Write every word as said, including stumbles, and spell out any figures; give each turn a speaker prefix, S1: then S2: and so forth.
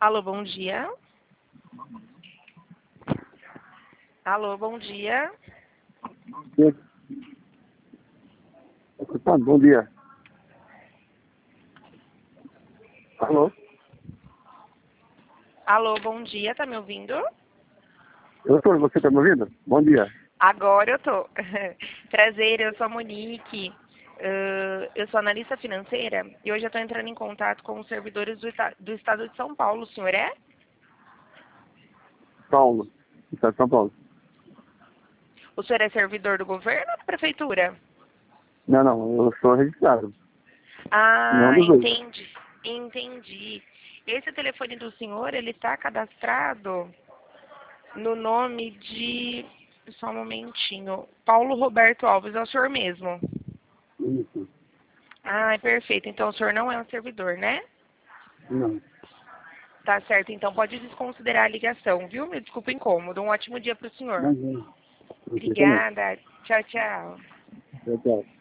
S1: Alô, bom dia. Alô, bom dia.
S2: Sim. Escutando, bom dia. Alô?
S1: Alô, bom dia, tá me ouvindo?
S2: Doutor, você está me ouvindo? Bom dia.
S1: Agora eu tô. Prazer, eu sou a Monique. Uh, eu sou analista financeira e hoje eu estou entrando em contato com os servidores do, esta- do estado de São Paulo. O senhor é?
S2: Paulo. Estado de São Paulo.
S1: O senhor é servidor do governo ou da prefeitura?
S2: Não, não, eu sou registrado. Não
S1: Ah,
S2: dos dois.
S1: entendi. Entendi. Esse telefone do senhor, ele está cadastrado no nome de... Só um momentinho. Paulo Roberto Alves, é o senhor mesmo.
S2: Isso.
S1: Ah, perfeito. Então o senhor não é um servidor, né?
S2: Não.
S1: Tá certo. Então pode desconsiderar a ligação, viu? Me desculpa o incômodo. Um ótimo dia para o senhor.
S2: Imagina. Você também.
S1: Obrigada. Tchau, tchau.
S2: Tchau, tchau.